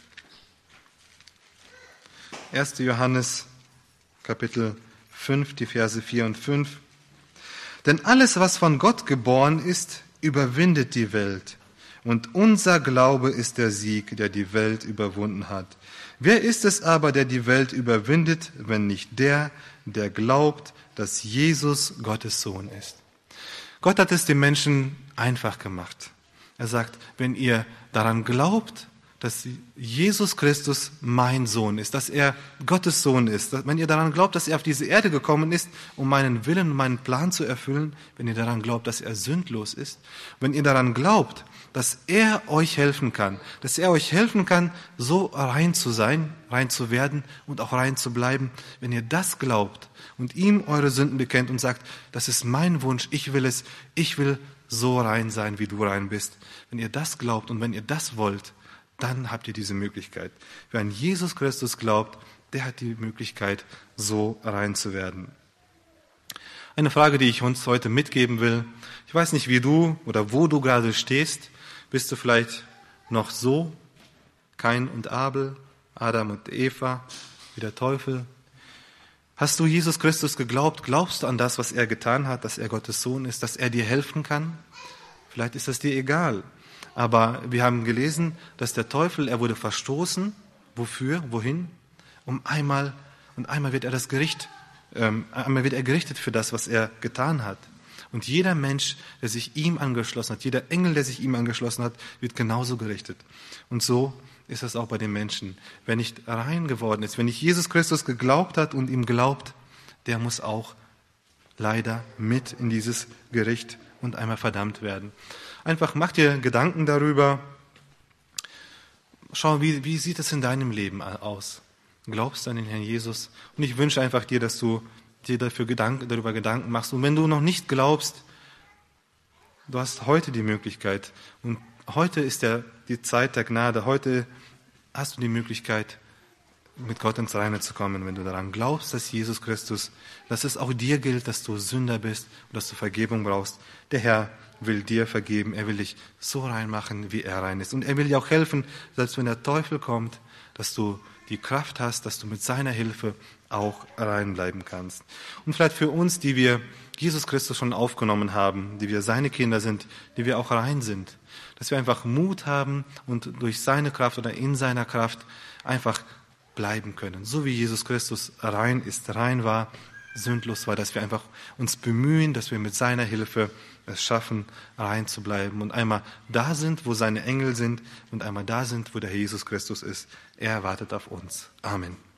erster Johannes Kapitel fünf, die Verse vier und fünf, denn alles, was von Gott geboren ist, überwindet die Welt. Und unser Glaube ist der Sieg, der die Welt überwunden hat. Wer ist es aber, der die Welt überwindet, wenn nicht der, der glaubt, dass Jesus Gottes Sohn ist? Gott hat es den Menschen einfach gemacht. Er sagt, wenn ihr daran glaubt, dass Jesus Christus mein Sohn ist, dass er Gottes Sohn ist, dass, wenn ihr daran glaubt, dass er auf diese Erde gekommen ist, um meinen Willen und meinen Plan zu erfüllen, wenn ihr daran glaubt, dass er sündlos ist, wenn ihr daran glaubt, dass er euch helfen kann, dass er euch helfen kann, so rein zu sein, rein zu werden und auch rein zu bleiben, wenn ihr das glaubt und ihm eure Sünden bekennt und sagt, das ist mein Wunsch, ich will es, ich will so rein sein, wie du rein bist. Wenn ihr das glaubt und wenn ihr das wollt, dann habt ihr diese Möglichkeit. Wer an Jesus Christus glaubt, der hat die Möglichkeit, so rein zu werden. Eine Frage, die ich uns heute mitgeben will. Ich weiß nicht, wie du oder wo du gerade stehst. Bist du vielleicht noch so, Kain und Abel, Adam und Eva, wie der Teufel? Hast du Jesus Christus geglaubt? Glaubst du an das, was er getan hat, dass er Gottes Sohn ist, dass er dir helfen kann? Vielleicht ist das dir egal. Aber wir haben gelesen, dass der Teufel, er wurde verstoßen. Wofür? Wohin? Um einmal, und einmal wird er das Gericht, ähm, einmal wird er gerichtet für das, was er getan hat. Und jeder Mensch, der sich ihm angeschlossen hat, jeder Engel, der sich ihm angeschlossen hat, wird genauso gerichtet. Und so ist es auch bei den Menschen. Wer nicht rein geworden ist, wenn nicht Jesus Christus geglaubt hat und ihm glaubt, der muss auch leider mit in dieses Gericht und einmal verdammt werden. Einfach mach dir Gedanken darüber. Schau, wie, wie sieht es in deinem Leben aus? Glaubst du an den Herrn Jesus? Und ich wünsche einfach dir, dass du dir dafür Gedanken, darüber Gedanken machst. Und wenn du noch nicht glaubst, du hast heute die Möglichkeit. Und heute ist der, die Zeit der Gnade. Heute hast du die Möglichkeit, mit Gott ins Reine zu kommen, wenn du daran glaubst, dass Jesus Christus, dass es auch dir gilt, dass du Sünder bist und dass du Vergebung brauchst. Der Herr will dir vergeben, er will dich so reinmachen, wie er rein ist. Und er will dir auch helfen, selbst wenn der Teufel kommt, dass du die Kraft hast, dass du mit seiner Hilfe auch reinbleiben kannst. Und vielleicht für uns, die wir Jesus Christus schon aufgenommen haben, die wir seine Kinder sind, die wir auch rein sind. Dass wir einfach Mut haben und durch seine Kraft oder in seiner Kraft einfach bleiben können. So wie Jesus Christus rein ist, rein war, sündlos war, dass wir einfach uns bemühen, dass wir mit seiner Hilfe es schaffen, rein zu bleiben und einmal da sind, wo seine Engel sind und einmal da sind, wo der Herr Jesus Christus ist. Er wartet auf uns. Amen.